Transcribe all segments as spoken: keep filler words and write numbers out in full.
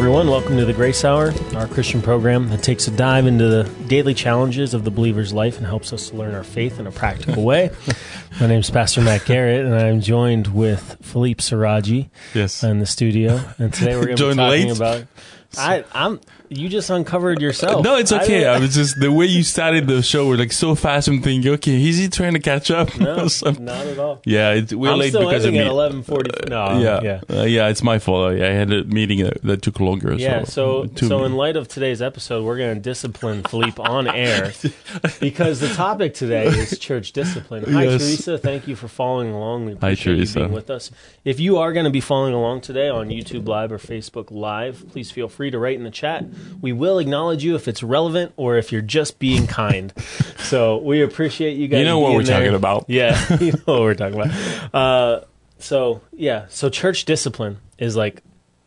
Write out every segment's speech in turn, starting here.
everyone. Welcome to the Grace Hour, our Christian program that takes a dive into the daily challenges of the believer's life and helps us to learn our faith in a practical way. My name is Pastor Matt Garrett, and I'm joined with Philippe Siraji yes. in the studio. And today we're going to be talking late. about... I, I'm. You just uncovered yourself. No, it's okay. I, I was just, the way you started the show was like so fast. I'm thinking, okay, is he trying to catch up? No, so, not at all. Yeah, it, we're I'm late still because of ending me. at eleven forty. No, Uh, yeah, yeah. Uh, yeah, it's my fault. I had a meeting that, that took longer. Yeah, so so so in light of today's episode, we're going to discipline Philippe on air because the topic today is church discipline. Hi, Yes. Teresa. Thank you for following along. We Hi, appreciate Teresa. you being with us. If you are going to be following along today on YouTube Live or Facebook Live, please feel free to write in the chat. We will acknowledge you if it's relevant or if you're just being kind. So we appreciate you guys. You know what being we're there. talking about. Yeah, you know what we're talking about. Uh, so, yeah, so church discipline is like,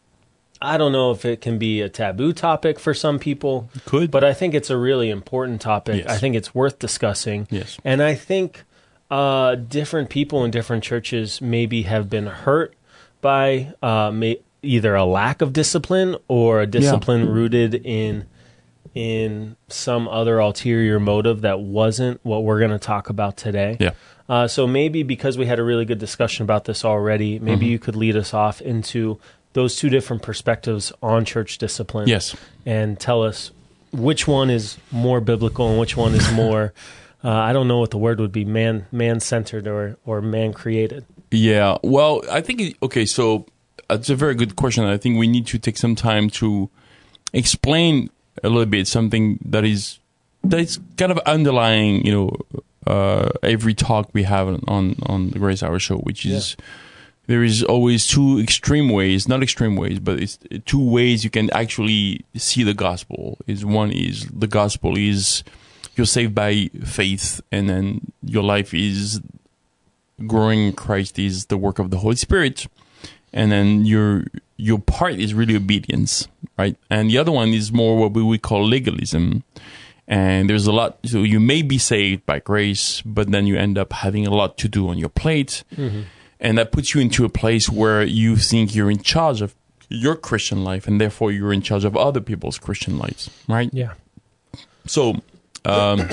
I don't know if it can be a taboo topic for some people. Could. But I think it's a really important topic. Yes. I think it's worth discussing. Yes. And I think uh, different people in different churches maybe have been hurt by uh, may- either a lack of discipline or a discipline Yeah. rooted in in some other ulterior motive that wasn't what we're going to talk about today. Yeah. Uh, so maybe because we had a really good discussion about this already, maybe Mm-hmm. you could lead us off into those two different perspectives on church discipline. Yes. And tell us which one is more biblical and which one is more, uh, I don't know what the word would be, man man-centered or, or man-created. Yeah. Well, I think, it, okay, so it's a very good question. I think we need to take some time to explain a little bit something that is that is kind of underlying, you know, uh, every talk we have on on the Grace Hour show, which is Yeah. there is always two extreme ways, not extreme ways, but it's two ways you can actually see the gospel. Is one is the gospel is you're saved by faith, and then your life is growing in Christ is the work of the Holy Spirit. And then your your part is really obedience, right? And the other one is more what we would call legalism. And there's a lot, so you may be saved by grace, but then you end up having a lot to do on your plate. Mm-hmm. And that puts you into a place where you think you're in charge of your Christian life, and therefore you're in charge of other people's Christian lives, right? Yeah. So, um,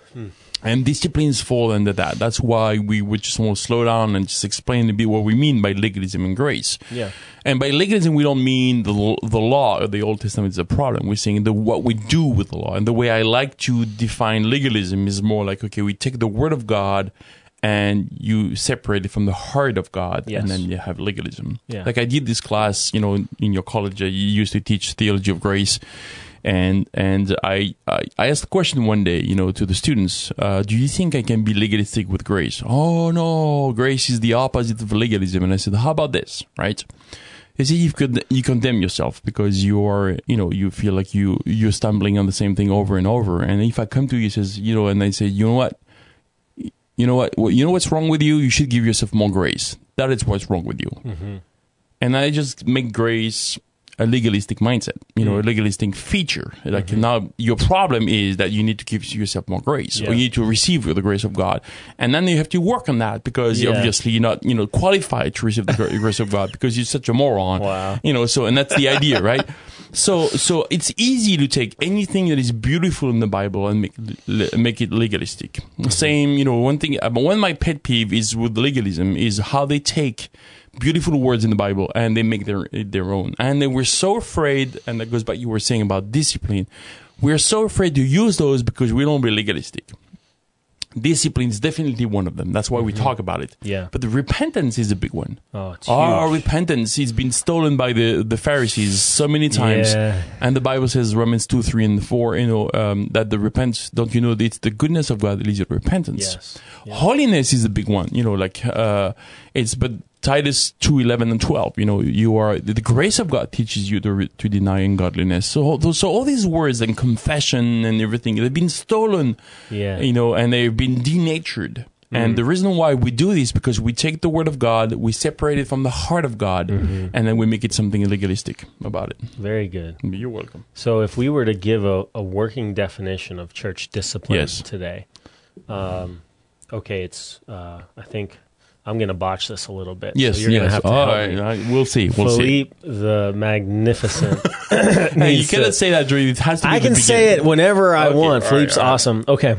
and disciplines fall under that. That's why we would just want to slow down and just explain a bit what we mean by legalism and grace. Yeah. And by legalism, we don't mean the the law or the Old Testament is a problem. We're saying the what we do with the law. And the way I like to define legalism is more like, okay, we take the Word of God and you separate it from the heart of God, Yes. and then you have legalism. Yeah. Like I did this class, you know, in your college, uh, you used to teach theology of grace. And and I, I I asked the question one day, you know, to the students, uh, do you think I can be legalistic with grace? Oh, no, grace is the opposite of legalism. And I said, how about this, right? They said, you could you condemn yourself because you are, you know, you feel like you, you're stumbling on the same thing over and over. And if I come to you, says, you know, and I say, you know what? You know what? You know what's wrong with you? You should give yourself more grace. That is what's wrong with you. Mm-hmm. And I just make grace a legalistic mindset, you know, mm. a legalistic feature. Like mm-hmm. now your problem is that you need to give yourself more grace, yeah. or you need to receive the grace of God. And then you have to work on that because yeah. obviously you're not, you know, qualified to receive the grace of God because you're such a moron. Wow. You know, so, and that's the idea, right? So, so it's easy to take anything that is beautiful in the Bible and make, make it legalistic. Mm-hmm. Same, you know, one thing, but one of my pet peeve is with legalism is how they take beautiful words in the Bible and they make their their own. And they were so afraid, and that goes back you were saying about discipline. We're so afraid to use those because we don't be legalistic. Discipline is definitely one of them. That's why we mm-hmm. talk about it. Yeah. But the repentance is a big one. Oh, it's Our huge. repentance has been stolen by the, the Pharisees so many times. Yeah. And the Bible says, Romans two, three, and four, you know, um, that the repentance, don't you know, that it's the goodness of God that leads you to repentance. Yes. Yeah. Holiness is a big one, you know, like, uh, it's, but Titus two, eleven and twelve, you know, you are, the grace of God teaches you to, to deny ungodliness. So, so all these words and confession and everything, they've been stolen, yeah. you know, and they've been denatured. Mm-hmm. And the reason why we do this is because we take the word of God, we separate it from the heart of God, mm-hmm. and then we make it something legalistic about it. Very good. You're welcome. So if we were to give a, a working definition of church discipline yes. today, um, okay, it's, uh, I think, I'm going to botch this a little bit. Yes, so you're yes. going to have to All help right, me. all right, we'll see. We'll Philippe the Magnificent. see. Hey, you needs to- cannot say that, Drew. It has to be I the can say beginning. it whenever I Okay, want. all right, Philippe's all right. awesome. Okay.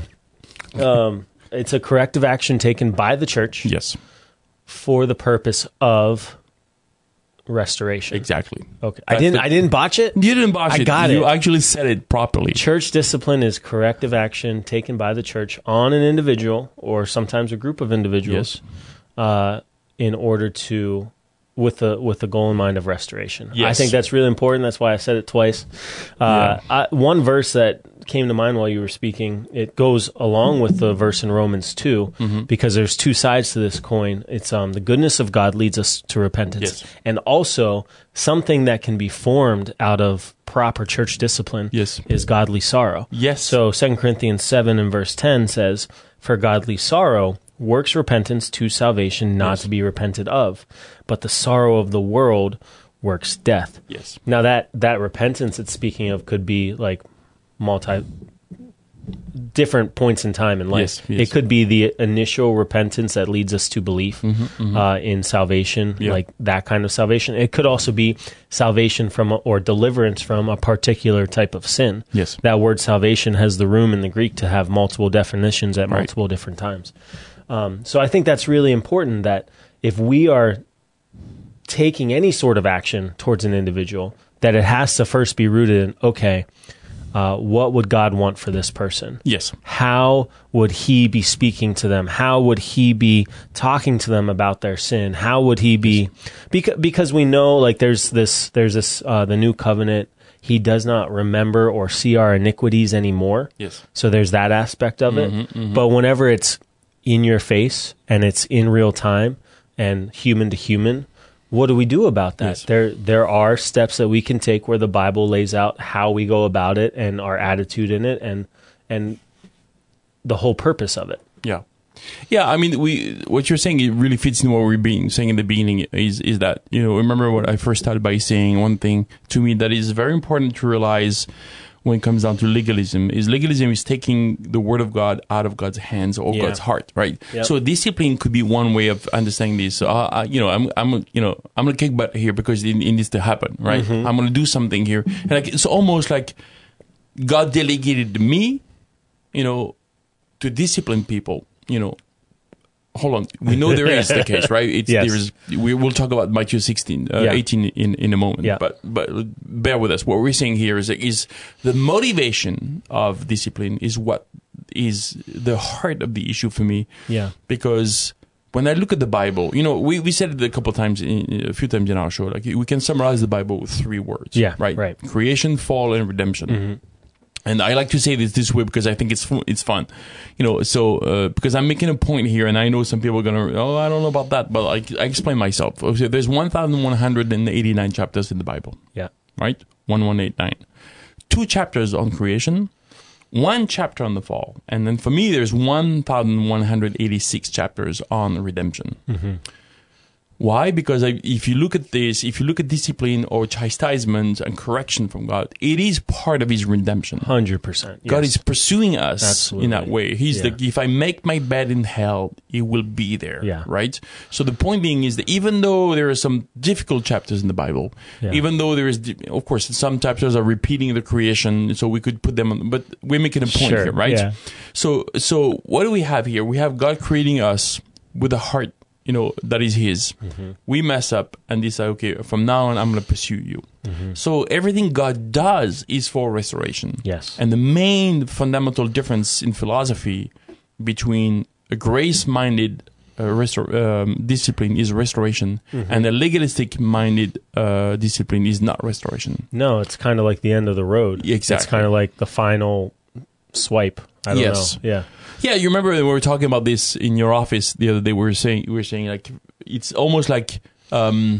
Um, it's a corrective action taken by the church Yes, for the purpose of restoration. exactly. Okay. I That's didn't the- I didn't botch it. You didn't botch I it. got you it. actually said it properly. Church discipline is corrective action taken by the church on an individual or sometimes a group of individuals uh, in order to with the with the goal in mind of restoration. I Yes. think that's really important. That's why I said it twice. Uh, I, one verse that came to mind while you were speaking, it goes along with the verse in Romans two Mm-hmm. because there's two sides to this coin. It's um, the goodness of God leads us to repentance, Yes. and also something that can be formed out of proper church discipline Yes. is godly sorrow. Yes. So Second Corinthians seven and verse ten says, "For godly sorrow works repentance to salvation, not Yes. to be repented of. But the sorrow of the world works death." Yes. Now that, that repentance it's speaking of could be like multi different points in time in life. Yes, yes. It could be the initial repentance that leads us to belief uh, in salvation, Mm-hmm, Yeah. like that kind of salvation. It could also be salvation from a, or deliverance from a particular type of sin. Yes. That word salvation has the room in the Greek to have multiple definitions at Right. multiple different times. Um, so I think that's really important that if we are taking any sort of action towards an individual, that it has to first be rooted in, okay, uh, what would God want for this person? Yes. How would he be speaking to them? How would he be talking to them about their sin? How would he be, because, because we know like there's this, there's this, uh, the new covenant, he does not remember or see our iniquities anymore. Yes. So there's that aspect of it. Mm-hmm, mm-hmm. But whenever it's in your face and it's in real time and human to human, what do we do about that? Yes. There there are steps that we can take where the Bible lays out how we go about it and our attitude in it and and the whole purpose of it. Yeah. Yeah, I mean, we what you're saying, it really fits in what we we're being saying in the beginning is is that, you know, remember what I first started by saying, one thing to me that is very important to realize when it comes down to legalism is legalism is taking the word of God out of God's hands or Yeah. God's heart, right? Yep. So discipline could be one way of understanding this. So, uh, I, you know, I'm, I'm, you know, I'm gonna kick butt here because it, it needs to happen, right? Mm-hmm. I'm gonna do something here, and like it's almost like God delegated me, you know, to discipline people, you know. Hold on. We know there is the case, right? It's, Yes. there's, we will talk about Matthew sixteen, uh, Yeah. eighteen in, in a moment. Yeah. But, but bear with us. What we're saying here is, is the motivation of discipline is what is the heart of the issue for me. Yeah. Because when I look at the Bible, you know, we, we said it a couple of times, in, a few times in our show, like we can summarize the Bible with three words. Yeah, Right? right. Creation, fall, and redemption. Mm-hmm. And I like to say this this way because I think it's fu- it's fun, you know. So uh, because I'm making a point here, and I know some people are gonna, oh, I don't know about that, but I, I explain myself. Okay, there's one thousand one hundred eighty-nine chapters in the Bible, Yeah. right? one one eight nine. Two chapters on creation, one chapter on the fall, and then for me, there's one thousand one hundred eighty-six chapters on redemption. Mm-hmm. Why? Because I, if you look at this, if you look at discipline or chastisement and correction from God, it is part of His redemption. one hundred percent. God yes. is pursuing us Absolutely. in that way. He's Yeah. like, if I make my bed in hell, it will be there. Yeah. Right? So the point being is that even though there are some difficult chapters in the Bible, Yeah. even though there is, of course, some chapters are repeating the creation, so we could put them on, but we're making a point Sure. here, right? Yeah. So, so what do we have here? We have God creating us with a heart, you know, that is His. Mm-hmm. We mess up and decide, okay, from now on, I'm going to pursue you. Mm-hmm. So everything God does is for restoration. Yes. And the main fundamental difference in philosophy between a grace-minded uh, restor- um, discipline is restoration, Mm-hmm. and a legalistic-minded uh, discipline is not restoration. No, it's kind of like the end of the road. It's Exactly. kind of like the final swipe. I don't Yes. know. Yeah. Yeah, you remember when we were talking about this in your office the other day? We were saying we were saying like it's almost like um,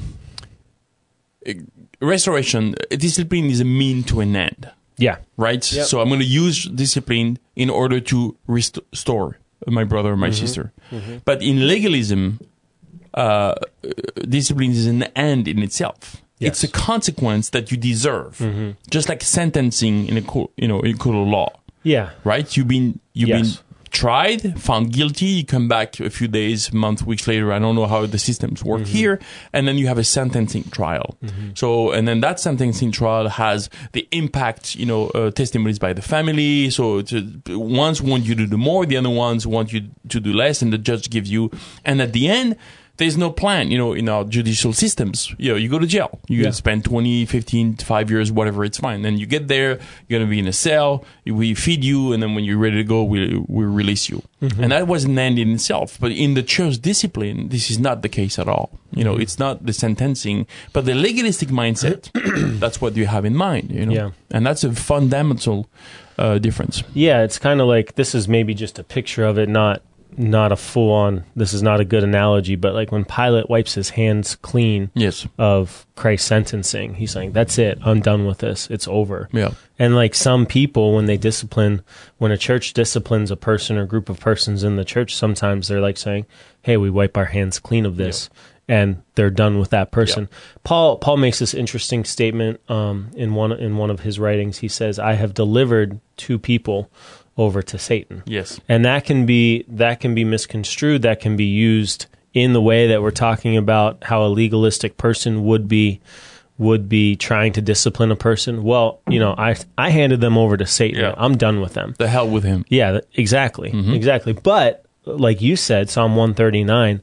restoration. Discipline is a mean to an end, Yeah. right? Yep. So I'm going to use discipline in order to rest- restore my brother or my Mm-hmm. sister. But in legalism, uh, discipline is an end in itself. Yes. It's a consequence that you deserve, just like sentencing in a co- you know in court of law. Yeah. Right? You've been you've Yes. been tried, found guilty, you come back a few days, months, weeks later. I don't know how the systems work mm-hmm. here. And then you have a sentencing trial. Mm-hmm. So, and then that sentencing trial has the impact, you know, uh, testimonies by the family. So to, ones want you to do more, the other ones want you to do less, and the judge gives you. And at the end, there's no plan, you know, in our judicial systems. You know, you go to jail. You yeah. spend twenty, fifteen, five years, whatever, it's fine. Then you get there, you're going to be in a cell, we feed you, and then when you're ready to go, we we release you. Mm-hmm. And that was an end in itself. But in the church discipline, this is not the case at all. You know, mm-hmm. it's not the sentencing, but the legalistic mindset, that's what you have in mind, you know. Yeah. And that's a fundamental uh, difference. Yeah, it's kind of like, this is maybe just a picture of it, not... not a full-on, this is not a good analogy, but like when Pilate wipes his hands clean yes. of Christ's sentencing, he's saying, that's it, I'm done with this, it's over. Yeah. And like some people, when they discipline, when a church disciplines a person or group of persons in the church, sometimes they're like saying, hey, we wipe our hands clean of this. Yeah. And they're done with that person. Yeah. Paul Paul makes this interesting statement um, in one in one of his writings. He says, I have delivered two people over to Satan. Yes. And that can be that can be misconstrued, that can be used in the way that we're talking about how a legalistic person would be would be trying to discipline a person. Well, you know, I I handed them over to Satan. Yeah. I'm done with them. The hell with him. Yeah, exactly. Mm-hmm. Exactly. But like you said, Psalm one thirty-nine,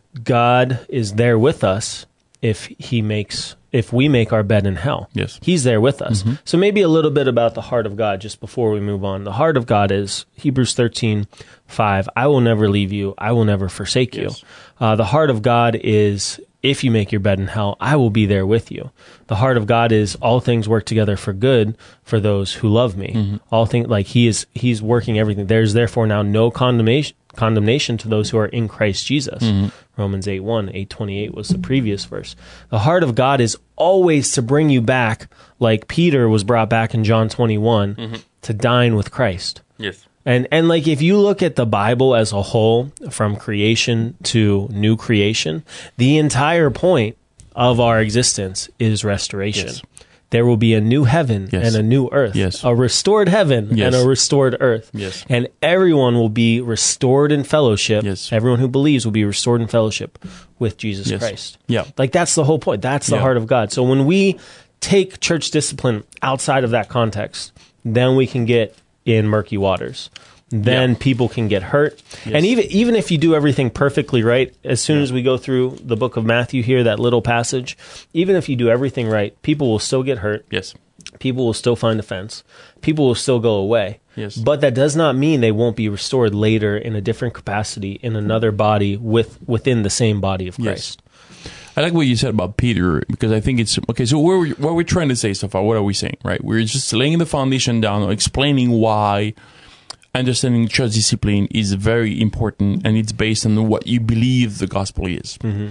God is there with us if he makes if we make our bed in hell. Yes. He's there with us. Mm-hmm. So maybe a little bit about the heart of God just before we move on. The heart of God is Hebrews thirteen five. I will never leave you. I will never forsake yes. you. Uh, the heart of God is, if you make your bed in hell, I will be there with you. The heart of God is, all things work together for good for those who love me. Mm-hmm. All things, like he is, he's working everything. There's therefore now no condemnation, condemnation to those who are in Christ Jesus. Mm-hmm. Romans eight one, eight twenty-eight was the previous verse. The heart of God is always to bring you back, like Peter was brought back in John twenty-one, mm-hmm. to dine with Christ. Yes. And and like if you look at the Bible as a whole, from creation to new creation, the entire point of our existence is restoration. Yes. There will be a new heaven yes. and a new earth, yes. a restored heaven yes. and a restored earth. Yes. And everyone will be restored in fellowship. Yes. Everyone who believes will be restored in fellowship with Jesus yes. Christ. Yeah. Like that's the whole point. That's the yeah. heart of God. So when we take church discipline outside of that context, then we can get in murky waters. Then yeah. people can get hurt. Yes. And even even if you do everything perfectly right, as soon yeah. as we go through the book of Matthew here, that little passage, even if you do everything right, people will still get hurt. Yes. People will still find offense. People will still go away. Yes. But that does not mean they won't be restored later in a different capacity, in another body with within the same body of Christ. Yes. I like what you said about Peter, because I think it's, okay, so what we're, what we're trying to say so far, what are we saying, right? We're just laying the foundation down, explaining why understanding church discipline is very important, and it's based on what you believe the gospel is. Mm-hmm.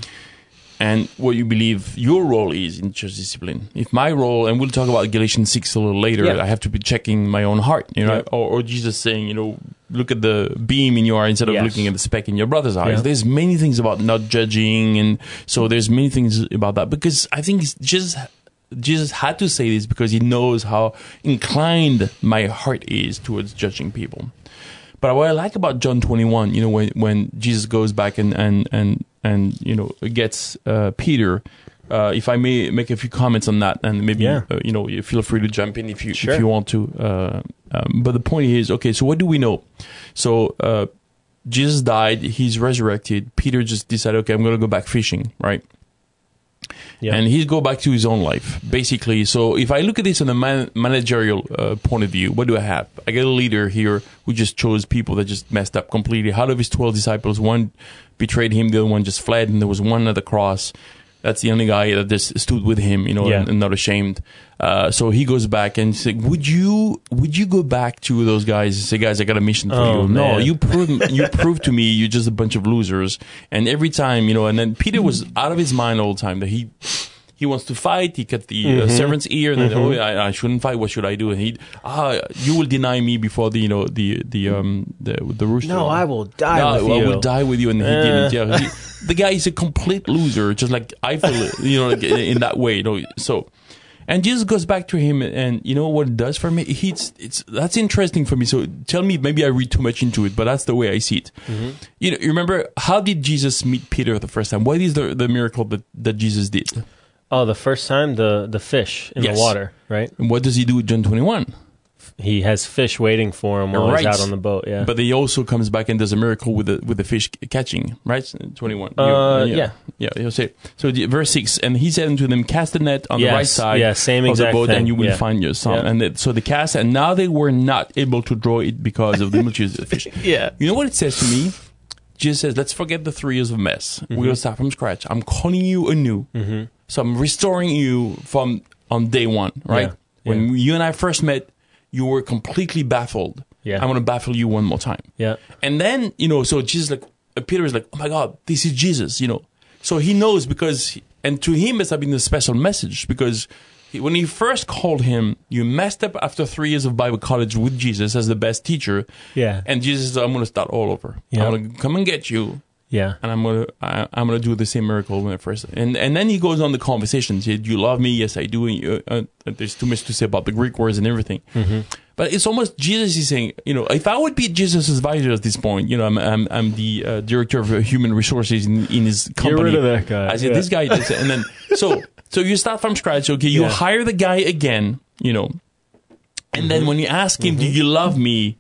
And what you believe your role is in church discipline. If my role, and we'll talk about Galatians six a little later, yeah. I have to be checking my own heart, you know, yeah. or, or Jesus saying, you know, look at the beam in your eye instead of yes. looking at the speck in your brother's eyes. Yeah. There's many things about not judging, and so there's many things about that, because I think it's just Jesus had to say this because he knows how inclined my heart is towards judging people. But what I like about John twenty-one, you know, when, when Jesus goes back and, and, and, and you know, gets uh, Peter, uh, if I may make a few comments on that, and maybe, yeah. uh, you know, you feel free to jump in if you, sure. if you want to. Uh, um, but the point is, okay, so what do we know? So uh, Jesus died, he's resurrected. Peter just decided, okay, I'm going to go back fishing, right? Yeah. And he's go back to his own life, basically. So if I look at this on a man- managerial uh, point of view, what do I have? I got a leader here who just chose people that just messed up completely. Out of his twelve disciples, one betrayed him, the other one just fled, and there was one at the cross. That's the only guy that just stood with him, you know, yeah. and, and not ashamed. Uh, so he goes back and says, "Would you, would you go back to those guys and say, guys, I got a mission for oh, you? Man. No, you prove, you prove to me you're just a bunch of losers." And every time, you know, and then Peter was out of his mind all the time that he he wants to fight. He cut the mm-hmm. uh, servant's ear, and then mm-hmm. oh, I, I shouldn't fight. What should I do? And he, ah, you will deny me before the, you know, the the um the the rooster. No, I will die no, with I you. will die with you, and he uh. didn't. Yeah. He, the guy is a complete loser, just like I feel, you know, like in that way. You know, so, And Jesus goes back to him, and you know what it does for me? It's, it's that's interesting for me. So tell me, maybe I read too much into it, but that's the way I see it. Mm-hmm. You know, you remember, how did Jesus meet Peter the first time? What is the, the miracle that, that Jesus did? Oh, the first time, the, the fish in yes. the water, right? And what does he do with John twenty-one? He has fish waiting for him while right. he's out on the boat, yeah. But he also comes back and does a miracle with the with the fish catching, right? twenty-one. Uh, yeah. Yeah. Yeah, he'll say. So the, verse six, and he said unto them, cast the net on yes. the right side yeah, same of exact the boat, thing. and you will yeah. find your son. Yeah. And the, so they cast, and now they were not able to draw it because of the multitude of fish. yeah. You know what it says to me? Jesus says, let's forget the three years of mess. Mm-hmm. We're going to start from scratch. I'm calling you anew. Mm-hmm. So I'm restoring you from on day one, right? Yeah. When yeah. you and I first met, you were completely baffled. Yeah. I'm going to baffle you one more time. Yeah. And then, you know, so Jesus, like, uh, Peter is like, oh my God, this is Jesus, you know. So he knows because, he, and to him, it's been a special message because he, when he first called him, you messed up after three years of Bible college with Jesus as the best teacher. Yeah. And Jesus says, I'm going to start all over. Yeah. I'm going to come and get you. Yeah. And I'm going to, I, I'm going to do the same miracle when I first, and, and then he goes on the conversation. He said, do you love me? Yes, I do. And, uh, uh, there's too much to say about the Greek words and everything. Mm-hmm. But it's almost Jesus is saying, you know, if I would be Jesus' advisor at this point, you know, I'm I'm, I'm the uh, director of uh, human resources in, in his company. Get rid of that guy. I said, yeah. this guy, does it. And then, so so you start from scratch. Okay, you yeah. hire the guy again, you know, and mm-hmm. then when you ask him, mm-hmm. do you love me?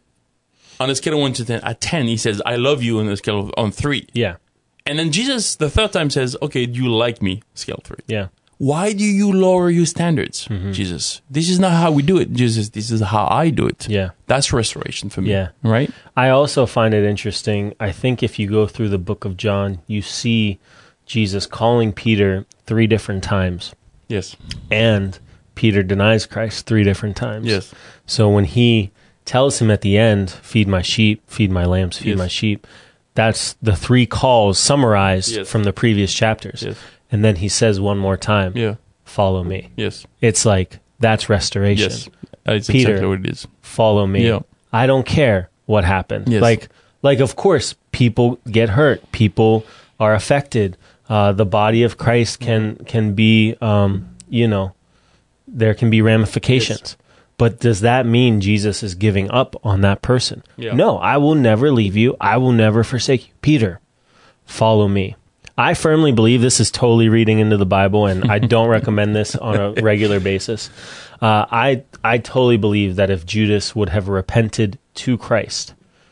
On a scale of one to ten, at ten, he says, I love you on a scale of on three. Yeah. And then Jesus, the third time, says, okay, do you like me? Scale three. Yeah. Why do you lower your standards, mm-hmm. Jesus? This is not how we do it, Jesus. This is how I do it. Yeah. That's restoration for me. Yeah. Right? I also find it interesting. I think if you go through the book of John, you see Jesus calling Peter three different times. Yes. And Peter denies Christ three different times. Yes. So when he tells him at the end, feed my sheep, feed my lambs, feed yes. my sheep, that's the three calls summarized yes. from the previous chapters. Yes. And then he says one more time, yeah. follow me. Yes. It's like, that's restoration. Yes. That's Peter, exactly what it is. Follow me. Yeah. I don't care what happened. Yes. Like, like, of course, people get hurt. People are affected. Uh, the body of Christ can, can be, um, you know, there can be ramifications. Yes. But does that mean Jesus is giving up on that person? Yeah. No, I will never leave you. I will never forsake you. Peter, follow me. I firmly believe this is totally reading into the Bible, and I don't recommend this on a regular basis. Uh, I I totally believe that if Judas would have repented to Christ,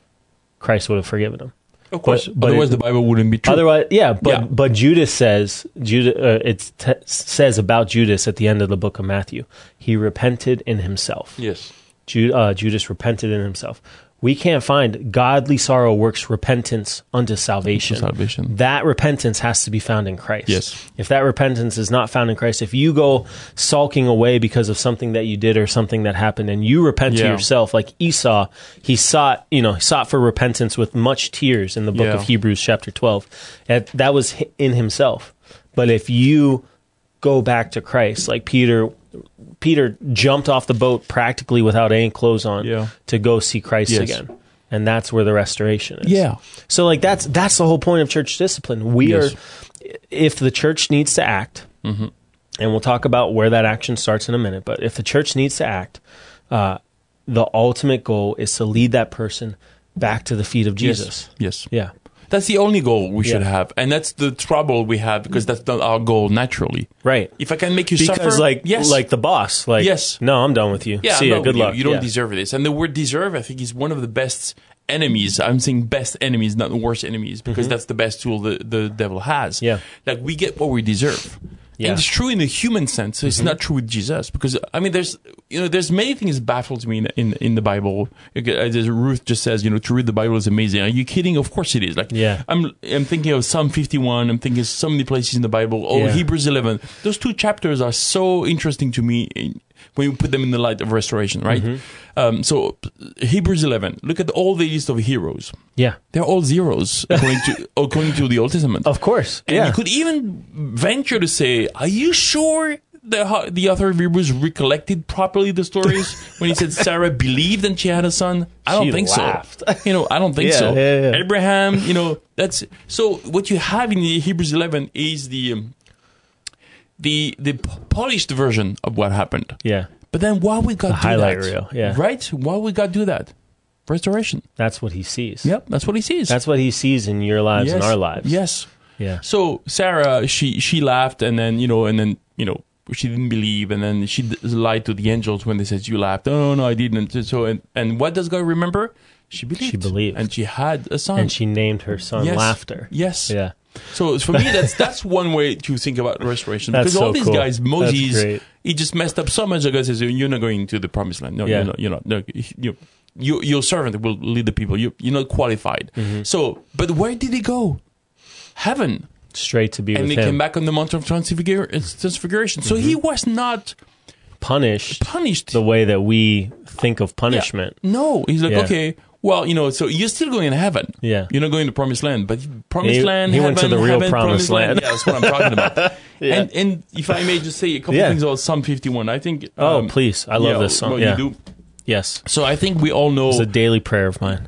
Christ would have forgiven him. Of course, but, but otherwise it, the Bible wouldn't be true. Otherwise, yeah, but yeah. but Judas says Judas. Uh, it t- says about Judas at the end of the book of Matthew, he repented in himself. Yes, Ju- uh, Judas repented in himself. We can't find godly sorrow works repentance unto salvation. Unto salvation. That repentance has to be found in Christ. Yes. If that repentance is not found in Christ, if you go sulking away because of something that you did or something that happened, and you repent yeah. to yourself, like Esau, he sought, you know, sought for repentance with much tears in the book yeah. of Hebrews, chapter twelve. And that was in himself. But if you go back to Christ, like Peter. Peter jumped off the boat practically without any clothes on yeah. to go see Christ yes. again. And that's where the restoration is. Yeah. So like that's that's the whole point of church discipline. We yes. are, if the church needs to act, mm-hmm. and we'll talk about where that action starts in a minute, but if the church needs to act, uh, the ultimate goal is to lead that person back to the feet of Jesus. Yes. yes. Yeah. That's the only goal we yeah. should have. And that's the trouble we have because that's not our goal naturally. Right. If I can make you because suffer. Because like, yes. like the boss. Like, yes. no, I'm done with you. Yeah, See ya. Good you. luck. You don't yeah. deserve this. And the word deserve, I think, is one of the best enemies. I'm saying best enemies, not the worst enemies, because mm-hmm. that's the best tool the, the devil has. Yeah. Like, we get what we deserve. Yeah. And it's true in the human sense. So it's mm-hmm. not true with Jesus because I mean, there's you know, there's many things that baffles me in in, in the Bible. As Ruth just says, you know, to read the Bible is amazing. Are you kidding? Of course it is. Like, yeah. I'm I'm thinking of Psalm fifty-one. I'm thinking of so many places in the Bible. Oh, yeah. Hebrews eleven. Those two chapters are so interesting to me in, when you put them in the light of restoration, right? Mm-hmm. Um, so Hebrews eleven. Look at all the list of heroes. Yeah, they're all zeros according to according to the Old Testament. Of course, and yeah. you could even venture to say, "Are you sure the the author of Hebrews recollected properly the stories when he said Sarah believed and she had a son?" I don't she think laughed. so. You know, I don't think yeah, so. Yeah, yeah. Abraham, you know, that's so. What you have in Hebrews eleven is the um, the the polished version of what happened. Yeah. But then why we got The to do highlight that? reel, yeah. Right? Why we got to do that? Restoration. That's what he sees. Yep, that's what he sees. That's what he sees in your lives yes. and our lives. Yes. Yeah. So Sarah, she she laughed, and then you know, and then you know, she didn't believe, and then she d- lied to the angels when they said you laughed. Oh no, I didn't. So and, and what does God remember? She believed. She believed, and she had a son, and she named her son yes. Laughter. Yes. Yeah. So for me, that's that's one way to think about restoration. That's Because all so these cool. guys, Moses, That's great. he just messed up so much. The guy says, "You're not going to the promised land. No, Yeah. you're not. You're not. No, you, you, your servant will lead the people. You, you're not qualified." Mm-hmm. So, but where did he go? Heaven. Straight to be And with he him. came back on the Mount of Transfigur- Transfiguration. So Mm-hmm. he was not Punished punished. the way that we think of punishment. Yeah. No, he's like, Yeah. okay, well, you know, so you're still going to heaven. Yeah. You're not going to promised land, but promised He- land, he heaven, went to the real heaven, promised land. Yeah, that's what I'm talking about. Yeah. And and if I may just say a couple Yeah. things about Psalm fifty-one, I think. Oh, um, please. I love yeah, this song. well, yeah. you do. Yes. So I think we all know. It's a daily prayer of mine.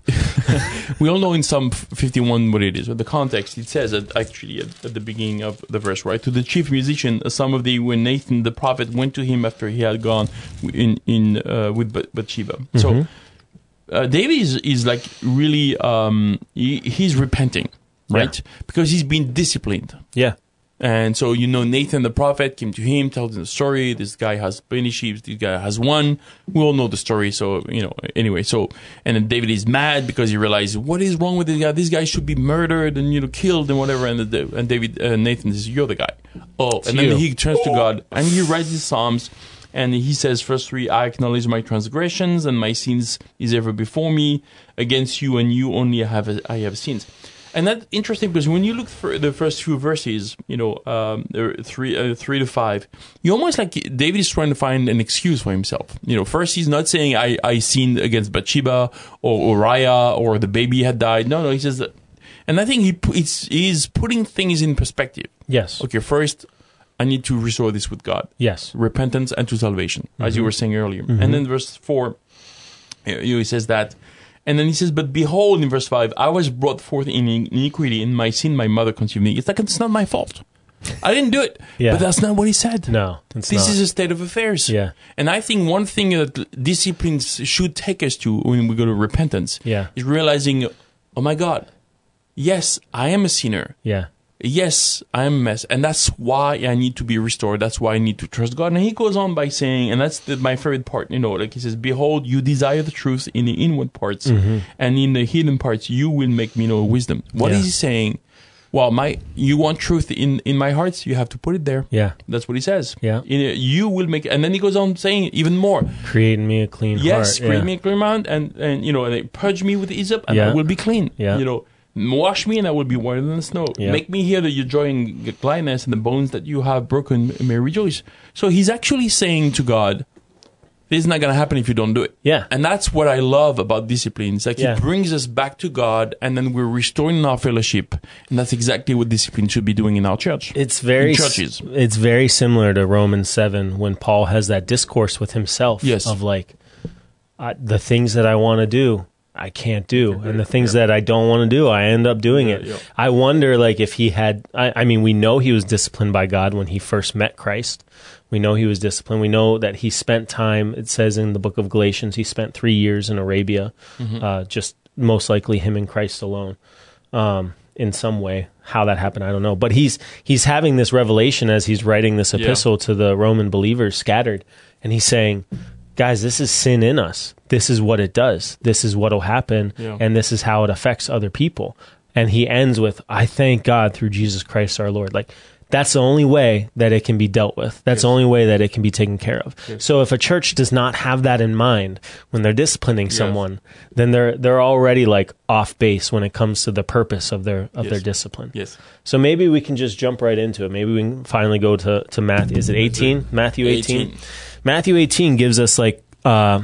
We all know in Psalm fifty-one what it is. With the context, it says at, actually at, at the beginning of the verse, right? To the chief musician, a psalm of the when Nathan the prophet went to him after he had gone in in uh, with Bath- Bathsheba. Mm-hmm. So uh, David is, is like really um, he, he's repenting, right? Yeah. Because he's been disciplined. Yeah. And so, you know, Nathan the prophet came to him, told him the story. This guy has many sheep. This guy has one. We all know the story. So, you know, anyway, so, and then David is mad because he realizes, what is wrong with this guy? This guy should be murdered and, you know, killed and whatever. And, the, and David, uh, Nathan says, you're the guy. Oh, and you. then he turns to God and he writes his Psalms. And he says, verse three, I acknowledge my transgressions and my sins is ever before me. Against you and you only have I have sins. And that's interesting because when you look for the first few verses, you know, um, there are three, uh, three to five, you almost like David is trying to find an excuse for himself. You know, first he's not saying I, I sinned against Bathsheba or Uriah or the baby had died. No, no, he says that. And I think he pu- it's, he's putting things in perspective. Yes. Okay, first, I need to restore this with God. Yes. Repentance and to salvation, as Mm-hmm. you were saying earlier. Mm-hmm. And then verse four, you know, he says that. And then he says, but behold, in verse five, I was brought forth in iniquity, in my sin my mother conceived me. It's like, it's not my fault. I didn't do it. Yeah. But that's not what he said. No, it's This not. is a state of affairs. Yeah. And I think one thing that disciplines should take us to when we go to repentance Yeah. is realizing, oh my God, yes, I am a sinner. Yeah. Yes, I'm a mess, and that's why I need to be restored. That's why I need to trust God. And he goes on by saying, and that's the, my favorite part, you know, like he says, behold, you desire the truth in the inward parts, Mm-hmm. and in the hidden parts, you will make me know wisdom. What Yeah. is he saying? Well, my, you want truth in, in my heart, you have to put it there. Yeah. That's what he says. Yeah. In a, you will make, and then he goes on saying even more. Create in me a clean Yes, heart. create yeah. me a clean mind, and, and, you know, and they purge me with hyssop, and Yeah. I will be clean. Yeah. You know, wash me and I will be whiter than the snow. Yeah. Make me hear that your joy and gladness and the bones that you have broken may rejoice. So he's actually saying to God, this is not going to happen if you don't do it. Yeah. And that's what I love about discipline. It's like Yeah. it brings us back to God and then we're restoring our fellowship. And that's exactly what discipline should be doing in our church. It's very In churches. It's very similar to Romans seven when Paul has that discourse with himself Yes. of like I, the things that I want to do I can't do, and the things that I don't want to do I end up doing it. yeah. I wonder like if he had I, I mean we know he was disciplined by God when he first met Christ. We know he was disciplined. We know that he spent time, it says in the book of Galatians, he spent three years in Arabia, Mm-hmm. uh, just most likely him and Christ alone. Um, in some way, how that happened, I don't know. But he's he's having this revelation as he's writing this epistle to the Roman believers scattered, and he's saying, guys, this is sin in us. This is what it does. This is what will happen, Yeah. and this is how it affects other people. And he ends with, I thank God through Jesus Christ our Lord. Like, that's the only way that it can be dealt with. That's the only way that it can be taken care of. So if a church does not have that in mind when they're disciplining someone, then they're they're already like off base when it comes to the purpose of their of Yes. their discipline. Yes. So maybe we can just jump right into it. Maybe we can finally go to, to Matthew. Is it eighteen? Matthew eighteen? eighteen. Matthew eighteen gives us like uh,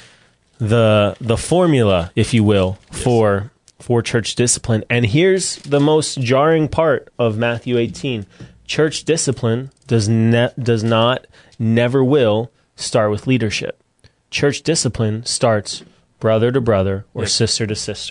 the the formula, if you will, for for church discipline. And here's the most jarring part of Matthew eighteen. Church discipline does ne- does not, never will, start with leadership. Church discipline starts brother to brother or Yes. sister to sister.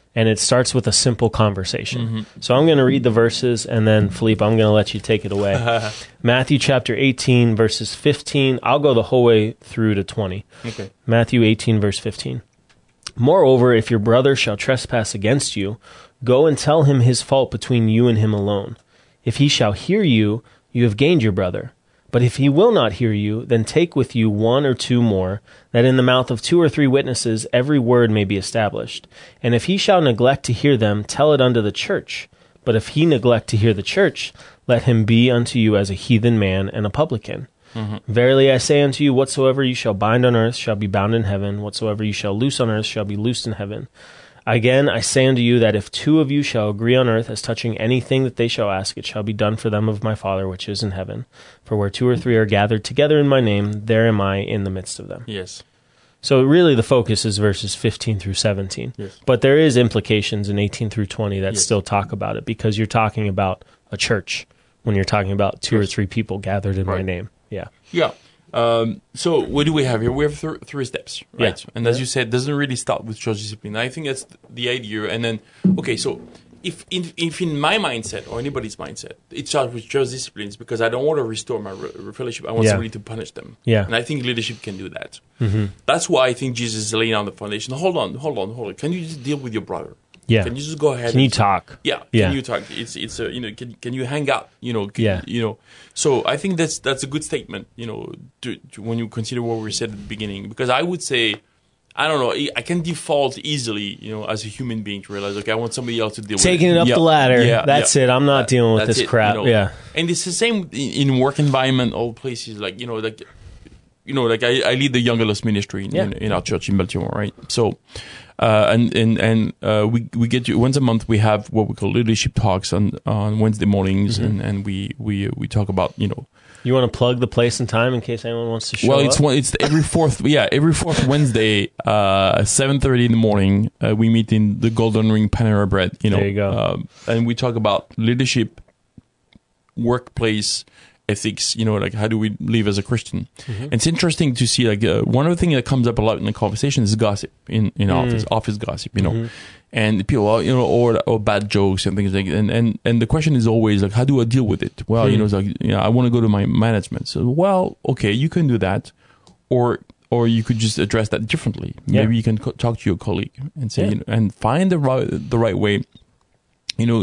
and it starts with a simple conversation. Mm-hmm. So I'm going to read the verses, and then, Philippe, I'm going to let you take it away. Matthew chapter eighteen, verses fifteen. I'll go the whole way through to twenty. Okay. Matthew eighteen, verse fifteen. Moreover, if your brother shall trespass against you, go and tell him his fault between you and him alone. If he shall hear you, you have gained your brother. But if he will not hear you, then take with you one or two more, that in the mouth of two or three witnesses every word may be established. And if he shall neglect to hear them, tell it unto the church. But if he neglect to hear the church, let him be unto you as a heathen man and a publican. Mm-hmm. Verily I say unto you, whatsoever you shall bind on earth shall be bound in heaven, whatsoever you shall loose on earth shall be loosed in heaven. Again, I say unto you that if two of you shall agree on earth as touching anything that they shall ask, it shall be done for them of my Father which is in heaven. For where two or three are gathered together in my name, there am I in the midst of them. Yes. So really the focus is verses fifteen through seventeen. Yes. But there is implications in eighteen through twenty that yes. still talk about it, because you're talking about a church when you're talking about two yes. or three people gathered in right. my name. Yeah. Yeah. Um, so what do we have here? We have th- three steps, right? Yeah. And as you said, it doesn't really start with church discipline. I think that's the idea. And then, okay, so if in, if in my mindset or anybody's mindset, it starts with church disciplines because I don't want to restore my re- fellowship. I want yeah. somebody to punish them. Yeah. And I think leadership can do that. Mm-hmm. That's why I think Jesus is laying down the foundation. Hold on, hold on, hold on. Can you just deal with your brother? Yeah. Can you just go ahead? Can you and, talk? Yeah. yeah. Can you talk? It's it's a you know can can you hang out? You know. Can, yeah. You know. So I think that's that's a good statement. You know, to, to when you consider what we said at the beginning, because I would say, I don't know, I can default easily, you know, as a human being to realize, okay, I want somebody else to deal Taking with it. it up yeah. the ladder. Yeah. That's yeah. it. I'm not that, dealing with this it, crap. You know? Yeah. And it's the same in, in work environment, all places like you know like. You know, like I, I lead the Young Adults ministry in, yeah. in, in our church in Baltimore, right? So, uh, and and and uh, we we get to, once a month we have what we call leadership talks on, on Wednesday mornings, mm-hmm. and, and we, we we talk about you know. You want to plug the place and time in case anyone wants to show well, up? Well, it's one, it's every fourth yeah every fourth Wednesday, uh, seven thirty in the morning. Uh, we meet in the Golden Ring Panera Bread. You know, there you go. Uh, and we talk about leadership, workplace ethics, you know, like how do we live as a Christian? Mm-hmm. It's interesting to see, like, uh, one of the things that comes up a lot in the conversation is gossip in, in mm. office, office gossip, you know, mm-hmm. and people, you know, or, or bad jokes and things like that. And, and, and the question is always, like, how do I deal with it? Well, mm. you know, it's like, you know, I want to go to my management. So, well, okay, you can do that. Or, or you could just address that differently. Yeah. Maybe you can co- talk to your colleague and say, yeah. you know, and find the right, the right way, you know.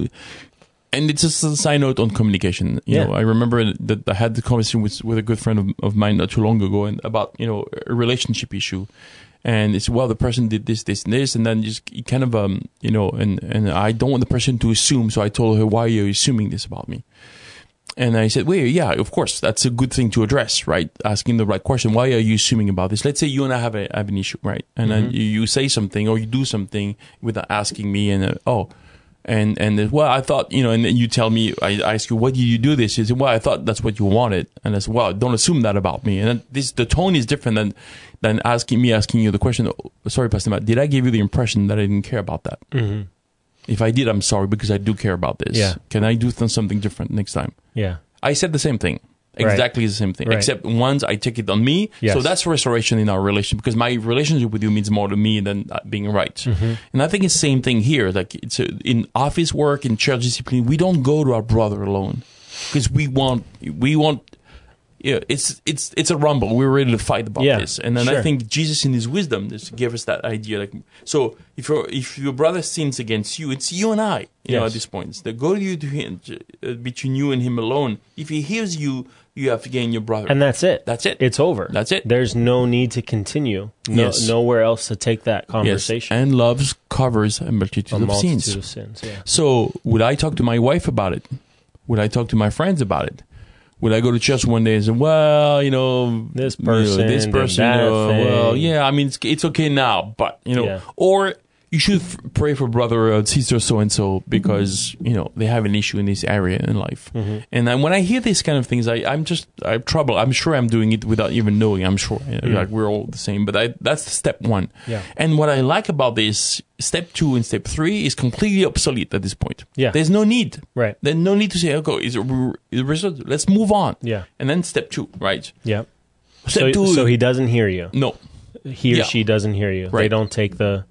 And it's just a side note on communication. You yeah. know, I remember that I had the conversation with with a good friend of, of mine not too long ago, and about you know a relationship issue, and it's well the person did this, this, and this, and then just kind of um you know, and and I don't want the person to assume, so I told her, why are you assuming this about me? And I said, well, yeah, of course, that's a good thing to address, right? Asking the right question. Why are you assuming about this? Let's say you and I have a have an issue, right? And mm-hmm. then you, you say something or you do something without asking me, and uh, oh. And, and, well, I thought, you know, and then you tell me, I ask you, why did you do this? You say, well, I thought that's what you wanted. And I said, well, don't assume that about me. And then this, the tone is different than, than asking me, asking you the question, oh, sorry, Pastor Matt, did I give you the impression that I didn't care about that? Mm-hmm. If I did, I'm sorry, because I do care about this. Yeah. Can I do th- something different next time? Yeah. I said the same thing. Exactly right. the same thing. Right. Except once I take it on me. Yes. So that's restoration in our relationship, because my relationship with you means more to me than being right. Mm-hmm. And I think it's the same thing here. Like it's a, in office work, in church discipline, we don't go to our brother alone because we want, we want, yeah, it's it's it's a rumble. We're ready to fight about yeah, this. And then sure. I think Jesus in his wisdom just gave us that idea. Like, so if your if your brother sins against you, it's you and I, you yes. know, at this point. It's the go to you to him, uh, between you and him alone. If he hears you, you have to gain your brother. And that's it. That's it. It's over. That's it. There's no need to continue. No, yes. Nowhere else to take that conversation. Yes. And love covers a multitude, a of, multitude sins. of sins. Yeah. So would I talk to my wife about it? Would I talk to my friends about it? Would I go to church one day and say, well, you know, this person, you know, this person, that you know, thing. well, yeah, I mean, it's, it's okay now, but, you know, yeah. or you should f- pray for brother or sister so-and-so because, you know, they have an issue in this area in life. Mm-hmm. And then when I hear these kind of things, I, I'm just, I have trouble. I'm sure I'm doing it without even knowing. I'm sure. Mm-hmm. Like, we're all the same. But I, that's step one. Yeah. And what I like about this, step two and step three is completely obsolete at this point. Yeah. There's no need. Right. There's no need to say, okay, is it, is it result? Let's move on. Yeah. And then step two, right? Yeah. Step so, two. so he doesn't hear you. No. He or yeah. she doesn't hear you. Right. They don't take the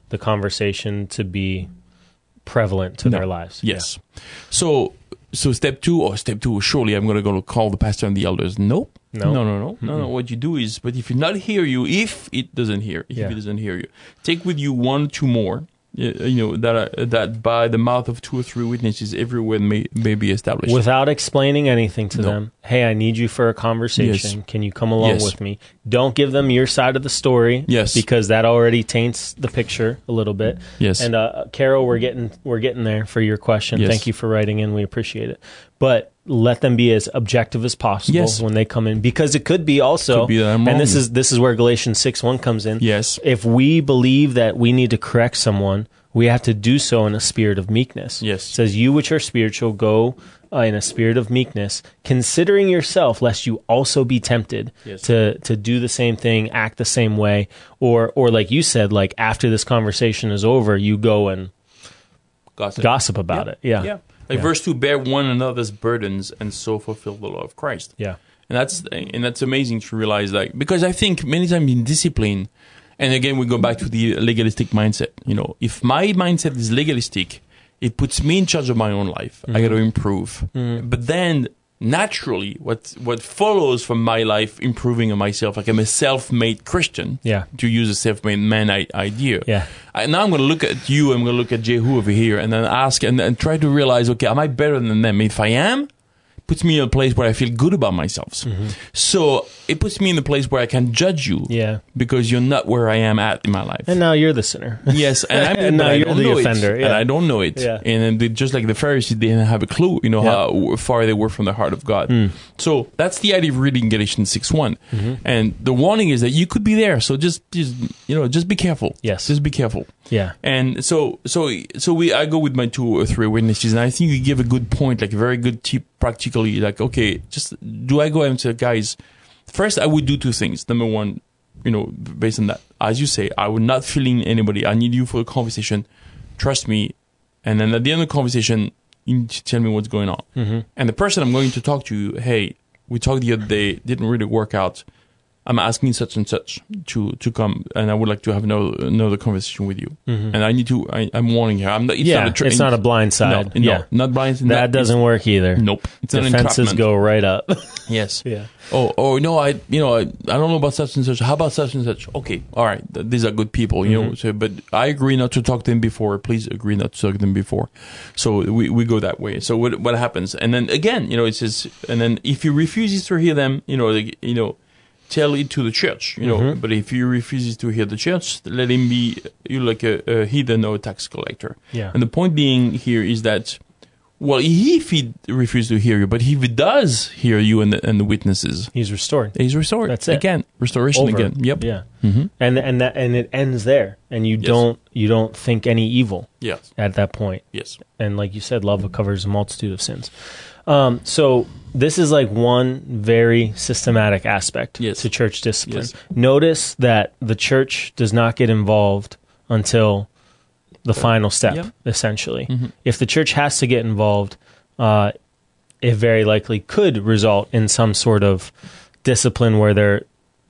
the conversation to be prevalent to No. their lives. Yes. So, so step two, or step two, surely I'm going to go call the pastor and the elders. Nope. No. No, no, no, no, no. What you do is, but if it not hear you, if it doesn't hear, if Yeah. it doesn't hear you, take with you one, two more. You you know that are, that by the mouth of two or three witnesses, everywhere may may be established. Without explaining anything to No. them. Hey, I need you for a conversation. Yes. Can you come along Yes. with me? Don't give them your side of the story. Yes. Because that already taints the picture a little bit. Yes. And uh, Carol, we're getting we're getting there for your question. Yes. Thank you for writing in. We appreciate it. But let them be as objective as possible Yes. when they come in, because it could be also, Could be that I'm and this wrong. is this is where Galatians six one comes in. Yes. If we believe that we need to correct someone, we have to do so in a spirit of meekness. Yes. It says, you which are spiritual, go uh, in a spirit of meekness, considering yourself, lest you also be tempted Yes. to to do the same thing, act the same way, or or like you said, like after this conversation is over, you go and Gossip. gossip about Yeah. it. Yeah. Yeah. Like Yeah. verse two, bear one another's burdens and so fulfill the law of Christ. Yeah. And that's and that's amazing to realize that, because I think many times in discipline, and again we go back to the legalistic mindset. You know, if my mindset is legalistic, it puts me in charge of my own life. I got to improve. But then naturally, what what follows from my life improving on myself, like I'm a self-made Christian. Yeah. To use a self-made man I- idea. Yeah. I, now I'm going to look at you. I'm going to look at Jehu over here, and then ask and, and try to realize, okay, am I better than them? If I am, puts me in a place where I feel good about myself. Mm-hmm. So it puts me in a place where I can judge you. Yeah. Because you're not where I am at in my life. And now you're the sinner. Yes, and, I'm, And but now I you're don't the know offender, it, yeah. and I don't know it. Yeah. And then they, just like the Pharisees, they didn't have a clue, you know, Yeah. how far they were from the heart of God. So that's the idea of reading Galatians six one. Mm-hmm. And the warning is that you could be there. So just, just you know, just be careful. Yes. Just be careful. Yeah. And so, so, so we, I go with my two or three witnesses, and I think you give a good point, like a very good tip, practically, like, okay, just, do I go and say, guys, first I would do two things. Number one, you know, based on that, as you say, I would not fill in anybody. I need you for a conversation. Trust me. And then at the end of the conversation, you need to tell me what's going on. Mm-hmm. And the person I'm going to talk to, hey, we talked the other day, didn't really work out. I'm asking such and such to, to come, and I would like to have another, another conversation with you. Mm-hmm. And I need to, I, I'm warning you. I'm not, it's Yeah. not a tra- It's not a blind side. No, yeah. no, not blind. That not- doesn't work either. Nope. It's an Defenses entrapment. go right up. Yes. Yeah. Oh, oh no, I, you know, I, I don't know about such and such. How about such and such? Okay, all right, th- these are good people, you know. So, but I agree not to talk to them before. Please agree not to talk to them before. So we, we go that way. So what what happens? And then again, you know, it says, and then if he refuses to hear them, you know, like, you know, tell it to the church, you know. Mhm. But if he refuses to hear the church, let him be, you know, like a, a heathen or a tax collector. Yeah. And the point being here is that, well, if he refuses to hear you, but if he does hear you and the, and the witnesses, He's restored. he's restored. That's it. Again, restoration Over. again. Yep. Yeah. Mm-hmm. And and that and it ends there, and you Yes. don't you don't think any evil Yes. at that point. Yes. And like you said, love covers a multitude of sins. Um, so this is like one very systematic aspect Yes. to church discipline. Yes. Notice that the church does not get involved until the final step, yeah. essentially. Mhm. If the church has to get involved, uh, it very likely could result in some sort of discipline where they're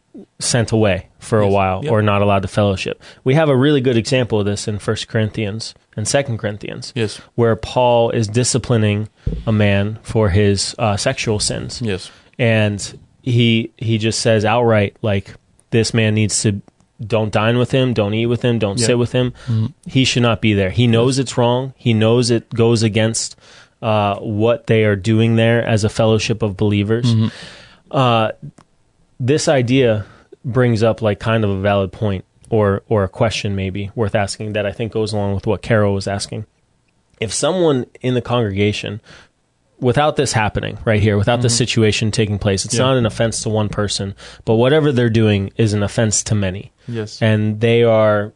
sent away for a Yes. while Yep. or not allowed to fellowship. We have a really good example of this in First Corinthians and Second Corinthians, Yes. where Paul is disciplining a man for his uh, sexual sins. Yes. And he he just says outright, like, this man needs to, don't dine with him, don't eat with him, don't Yeah. sit with him. Mhm. He should not be there. He knows it's wrong. He knows it goes against uh, what they are doing there as a fellowship of believers. Mhm. Uh, this idea brings up like kind of a valid point or or a question maybe worth asking that I think goes along with what Carol was asking. If someone in the congregation, without this happening right here, without this situation taking place, it's Yeah. not an offense to one person, but whatever they're doing is an offense to many. Yes. And they are,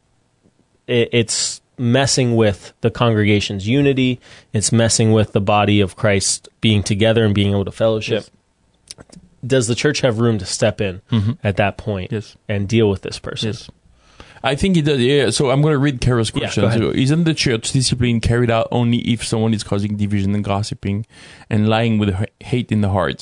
it, it's messing with the congregation's unity. It's messing with the body of Christ being together and being able to fellowship. Yes. Does the church have room to step in Mhm. at that point Yes. and deal with this person? Yes. I think it does. Yeah. So I'm going to read Carol's Yeah, question. go ahead. So, isn't the church discipline carried out only if someone is causing division and gossiping and lying with h- hate in the heart?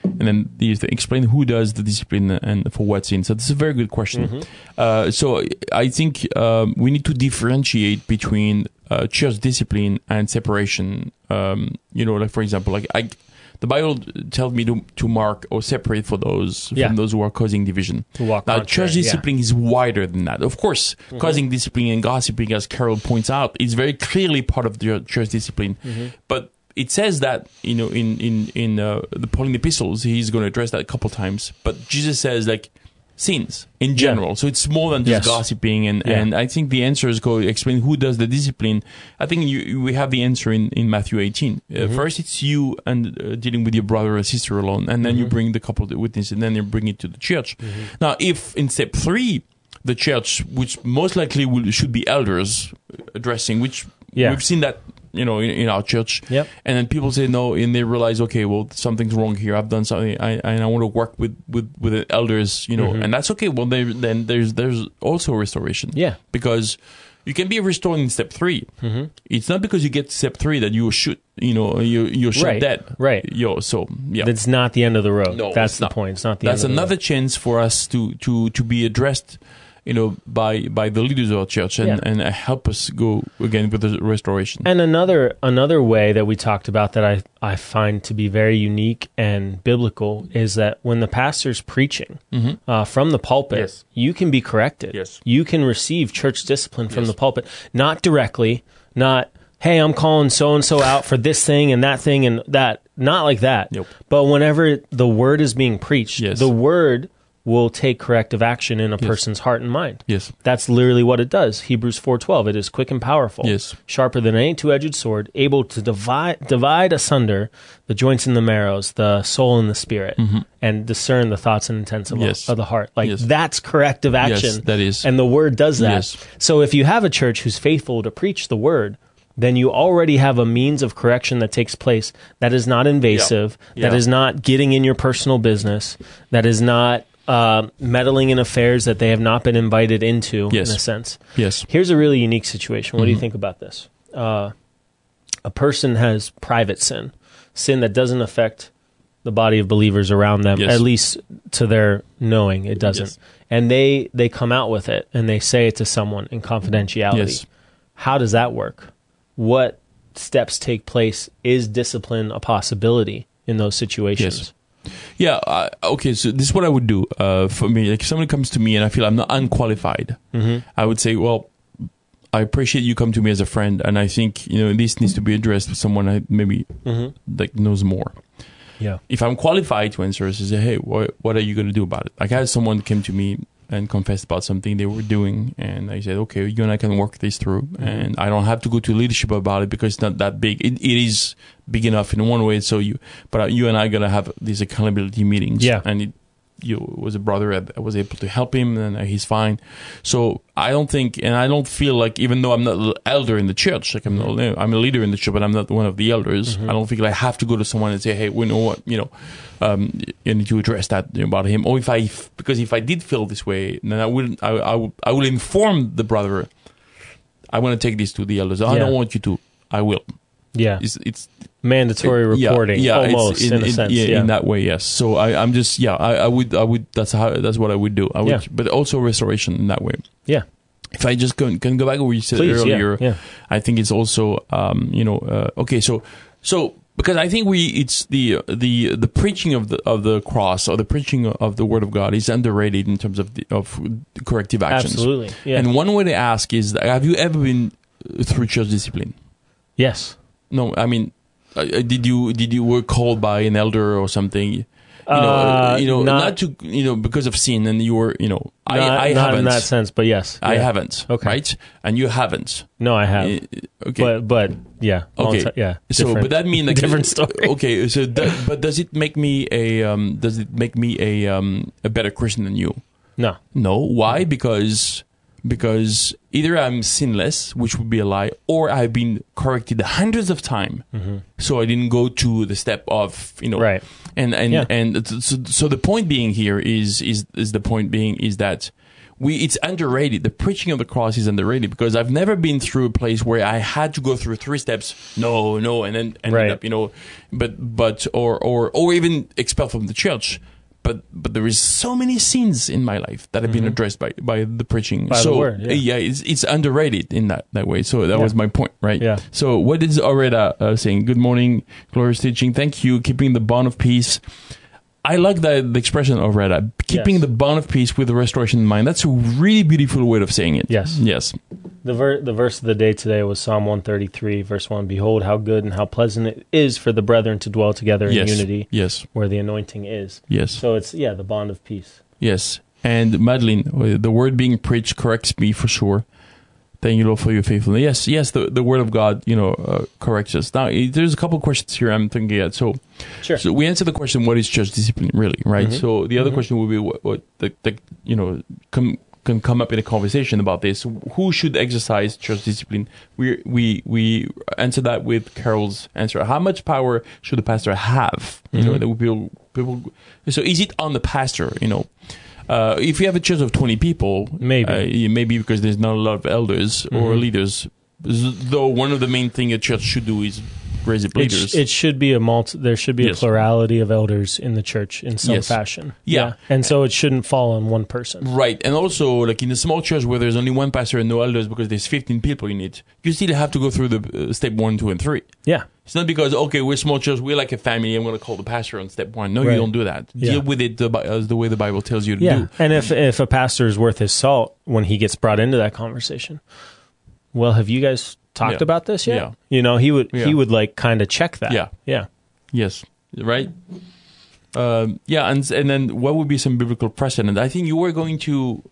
And then you explain who does the discipline and for what sin. So this is a very good question. Mm-hmm. Uh, so I think um, we need to differentiate between uh, church discipline and separation. Um, you know, like for example, like I, the Bible tells me to to mark or separate for those yeah. from those who are causing division. Now, contrary, church discipline yeah. is wider than that. Of course, mm-hmm. causing discipline and gossiping, as Carol points out, is very clearly part of the church discipline. Mm-hmm. But it says that, you know, in in in uh, the Pauline epistles, he's going to address that a couple times. But Jesus says like sins in general, yeah. so it's more than just yes. gossiping. And, yeah. and I think the answer is go explain who does the discipline. I think you, we have the answer in, in Matthew eighteen. Uh, mm-hmm. First, it's you and uh, dealing with your brother or sister alone, and then mm-hmm. you bring the couple of witnesses, and then you bring it to the church. Mm-hmm. Now, if in step three, the church, which most likely will, should be elders addressing, which yeah. we've seen that. You know, in, in our church, yep. and then people say no, and they realize, okay, well, something's wrong here. I've done something, I, and I want to work with, with, with the elders, you know, mm-hmm. and that's okay. Well, there, then there's there's also restoration, yeah, because you can be restored in step three. Mm-hmm. It's not because you get to step three that you should, you know, you you're shut right. dead, right? Yo, so yeah, that's not the end of the road. No, that's the not. point. It's not the. That's end of another the road. chance for us to to to be addressed. You know, by by the leaders of our church, and, yeah. and help us go again with the restoration. And another another way that we talked about that I, I find to be very unique and biblical is that when the pastor's preaching mm-hmm. uh, from the pulpit, yes. you can be corrected. Yes. You can receive church discipline from yes. the pulpit, not directly, not, hey, I'm calling so-and-so out for this thing and that thing and that, not like that. Nope. But whenever the word is being preached, yes. the word will take corrective action in a yes. person's heart and mind. Yes. That's literally what it does. Hebrews four twelve, it is quick and powerful, yes. sharper than any two-edged sword, able to divide divide asunder the joints and the marrows, the soul and the spirit, mm-hmm. and discern the thoughts and intents of, yes. of the heart. Like, yes. that's corrective action. Yes, that is. And the word does that. Yes. So if you have a church who's faithful to preach the word, then you already have a means of correction that takes place that is not invasive, yeah. that yeah. is not getting in your personal business, that is not Uh, meddling in affairs that they have not been invited into, yes. in a sense. Yes. Here's a really unique situation. What mm-hmm. do you think about this? Uh, a person has private sin, sin that doesn't affect the body of believers around them, yes. at least to their knowing it doesn't. Yes. And they, they come out with it, and they say it to someone in confidentiality. Yes. How does that work? What steps take place? Is discipline a possibility in those situations? Yes. Yeah, uh, okay, so this is what I would do uh, for me. Like if somebody comes to me and I feel I'm not unqualified, mm-hmm. I would say, well, I appreciate you come to me as a friend, and I think, you know, this needs to be addressed with someone I maybe mm-hmm. like knows more. Yeah. If I'm qualified to answer, I say, hey, what, what are you going to do about it? Like I had someone came to me and confessed about something they were doing, and I said, okay, you and I can work this through, mm-hmm. and I don't have to go to leadership about it because it's not that big. It, it is big enough in one way, so you, but you and I are gonna have these accountability meetings, yeah. and it, you was a brother, I was able to help him, and he's fine. So I don't think, and I don't feel like, even though I'm not an elder in the church, like I'm not, I'm a leader in the church, but I'm not one of the elders. Mm-hmm. I don't feel like I have to go to someone and say, hey, we know what, you know, um, you need to address that about him. Or if I, because if I did feel this way, then I wouldn't, I, I, will, I will inform the brother, I want to take this to the elders. I yeah. don't want you to, I will. Yeah. It's, it's mandatory it, reporting, yeah, yeah, almost in, in, a in, sense. Yeah, yeah, in that way, yes. So I, I'm just, yeah, I, I would, I would. That's how. That's what I would do. I would, yeah. but also restoration in that way. Yeah. If I just can, can go back to what you said Please, earlier, yeah, yeah. I think it's also, um, you know, uh, okay. So, so because I think we, it's the the the preaching of the of the cross or the preaching of the Word of God is underrated in terms of the, of corrective actions. Absolutely. Yeah. And one way to ask is, have you ever been through church discipline? Yes. No, I mean. Uh, did you did you were called by an elder or something? You know, uh, you know, not, not to you know because of sin, and you were you know, not, I, I not haven't in that sense, but yes, I yeah. haven't. Okay, right, and you haven't. No, I have. Uh, okay, but but yeah, okay, t- yeah. So, but that means like, different story. Okay, so that, but does it make me a um, does it make me a um, a better Christian than you? No, no. Why? Because. Because either I'm sinless, which would be a lie, or I've been corrected hundreds of times, mm-hmm. so I didn't go to the step of you know. Right. And and yeah. and so, so the point being here is is is the point being is that we it's underrated. The preaching of the cross is underrated because I've never been through a place where I had to go through three steps. No, no, and then ended Right. up, you know, but but or or or even expelled from the church. But but there is so many sins in my life that have been addressed by, by the preaching. By the so word, yeah. it's it's underrated in that, that way. So that Yeah. was my point, right? Yeah. So what is Aureta uh, saying? Good morning, glorious teaching. Thank you, keeping the bond of peace. I like that the expression of Aureta, keeping Yes. the bond of peace with the restoration in mind. That's a really beautiful way of saying it. Yes. Yes. The ver- the verse of the day today was Psalm one thirty-three, verse one. Behold, how good and how pleasant it is for the brethren to dwell together in Yes. unity, Yes. where the anointing is. Yes. So it's, yeah, the bond of peace. Yes. And Madeline, uh, the word being preached corrects me for sure. Thank you, Lord, for your faithfulness. Yes, yes, the, the word of God, you know, uh, corrects us. Now, eh, there's a couple of questions here I'm thinking at. So, Sure. so we answered the question, what is church discipline, really, right? Mhm. So the other Mhm. question would be, what, what the, the, you know, come, can come up in a conversation about this. Who should exercise church discipline? We we we answer that with Carol's answer. How much power should the pastor have? You Mhm. know, that would people people. So is it on the pastor? You know, uh, if you have a church of twenty people, Maybe. uh, maybe because there's not a lot of elders or Mhm. leaders. Though one of the main thing a church should do is raise up It, leaders. sh- it should be a multi. There should be Yes. a plurality of elders in the church in some Yes. fashion. Yeah. and so it shouldn't fall on one person. Right, and also like in a small church where there's only one pastor and no elders because there's fifteen people in it, you still have to go through the uh, step one, two, and three. Yeah, It's not because okay, we're a small church, we're like a family. I'm going to call the pastor on step one. No, Right. you don't do that. Yeah. Deal with it the, Bi- as the way the Bible tells you to yeah. do. And if if a pastor is worth his salt when he gets brought into that conversation, well, have you guys talked Yeah. about this yet? Yeah. You know, he would Yeah. he would like kind of check that. Yeah. yeah. Yes, right. Um, yeah, and and then what would be some biblical precedent? I think you were going to.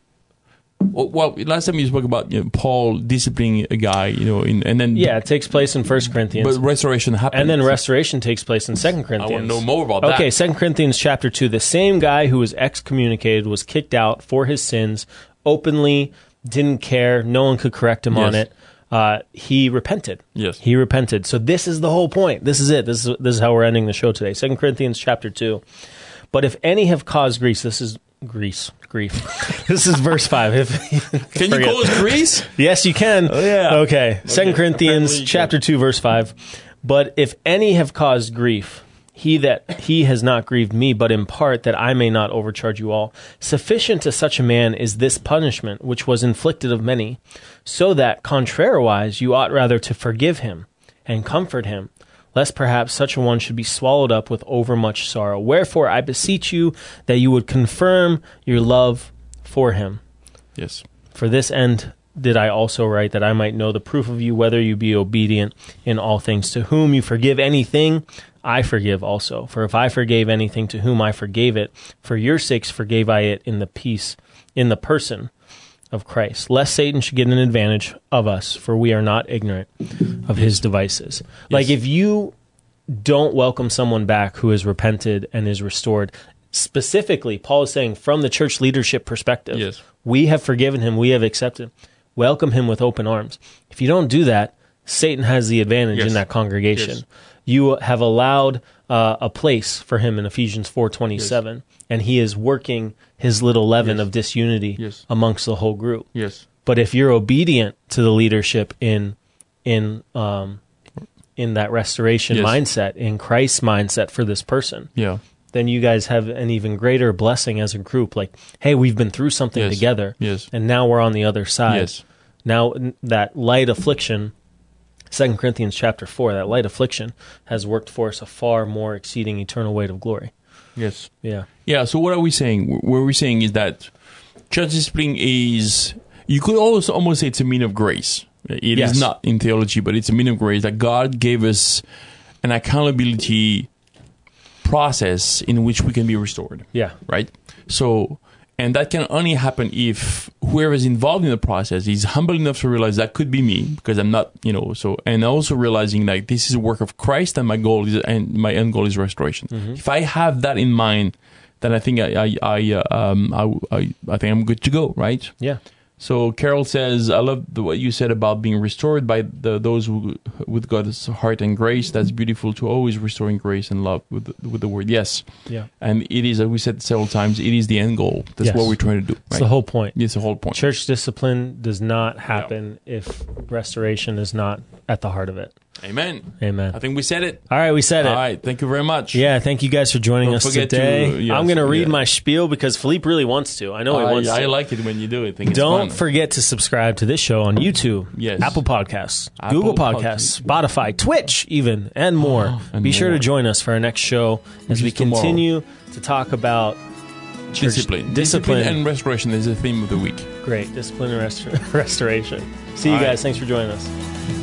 Well, last time you spoke about you know, Paul disciplining a guy, you know, in, and then Yeah, it takes place in First Corinthians. but restoration happened, And then restoration takes place in Second I Corinthians. want to know more about that. Okay, Second Corinthians chapter two. The same guy who was excommunicated was kicked out for his sins openly, didn't care. No one could correct him on Yes. it. Uh, he repented. Yes. He repented. So this is the whole point. This is it. This is this is how we're ending the show today. Second Corinthians chapter two. But if any have caused grief, this is Greece, grief. This is verse five. If, Can you call us Greece? Yes, you can. Oh, yeah. Okay. Second Corinthians Apparently you chapter two, verse five. But if any have caused grief, he that he has not grieved me, but in part that I may not overcharge you all. Sufficient to such a man is this punishment, which was inflicted of many, so that, contrariwise, you ought rather to forgive him and comfort him, lest perhaps such a one should be swallowed up with overmuch sorrow. Wherefore I beseech you that you would confirm your love for him. Yes. For this end did I also write, that I might know the proof of you, whether you be obedient in all things. To whom you forgive anything, I forgive also. For if I forgave anything to whom I forgave it, for your sakes forgave I it in the peace, in the person of Christ, lest Satan should get an advantage of us, for we are not ignorant of his devices. Like if you don't welcome someone back who has repented and is restored, specifically, Paul is saying from the church leadership perspective, Yes. we have forgiven him, we have accepted him. Welcome him with open arms. If you don't do that, Satan has the advantage Yes. in that congregation. Yes. You have allowed uh, a place for him in Ephesians four twenty-seven, and he is working his little leaven Yes. of disunity Yes. amongst the whole group. Yes. But if you're obedient to the leadership in in um, in that restoration Yes. mindset, in Christ's mindset for this person, Yeah. then you guys have an even greater blessing as a group. Like, hey, we've been through something Yes. together, Yes. and now we're on the other side. Yes. Now n- that light affliction, Second Corinthians chapter four, that light affliction has worked for us a far more exceeding eternal weight of glory. Yes. Yeah. Yeah, so what are we saying? What we're saying is that church discipline is, you could also almost say it's a mean of grace. It Yes. is not in theology, but it's a mean of grace that God gave us an accountability process in which we can be restored, Yeah. right? So, and that can only happen if whoever is involved in the process is humble enough to realize that could be me, because I'm not, you know, so, and also realizing like this is a work of Christ and my goal is, and my end goal is restoration. Mm-hmm. If I have that in mind, then I think I, I, I, uh, um, I, I, I think I'm good to go, right? Yeah. So Carol says, I love the, what you said about being restored by the, those who, with God's heart and grace. That's beautiful, to always restoring grace and love with the, with the word. Yes. Yeah. And it is, as we said several times, it is the end goal. That's Yes. what we're trying to do. It's Right? the whole point. It's the whole point. Church discipline does not happen if restoration is not at the heart of it. Amen. Amen. I think we said it. All right, we said it. All right. Thank you very much. Yeah, thank you guys for joining Don't us forget today. to- yes, I'm going to read yeah. my spiel because Philippe really wants to. I know he I, wants I to. like it when you do it. I think it's Don't fun. forget to subscribe to this show on YouTube, Yes. Apple Podcasts, Apple Google Podcasts, Spotify, Twitch, even, and more. and Be sure more. to join us for our next show as Which we is tomorrow. continue to talk about church Discipline. discipline. and restoration is the theme of the week. Great. Discipline and rest- restoration. See you All right. guys. Thanks for joining us.